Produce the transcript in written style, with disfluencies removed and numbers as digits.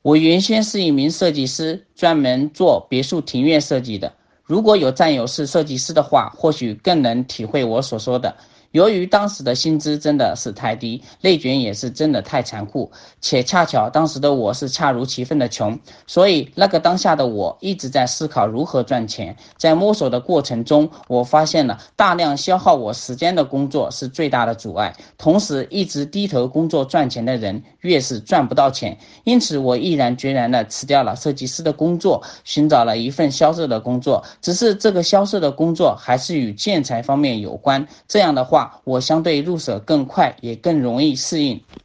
我原先是一名设计师，专门做别墅庭院设计的。如果有战友是设计师的话，或许更能体会我所说的。由于当时的薪资真的是太低，内卷也是真的太残酷，且恰巧当时的我是恰如其分的穷，所以那个当下的我一直在思考如何赚钱。在摸索的过程中，我发现了大量消耗我时间的工作是最大的阻碍，同时一直低头工作赚钱的人越是赚不到钱。因此我毅然决然地辞掉了设计师的工作，寻找了一份销售的工作，只是这个销售的工作还是与建材方面有关，这样的话我相对入手更快，也更容易适应。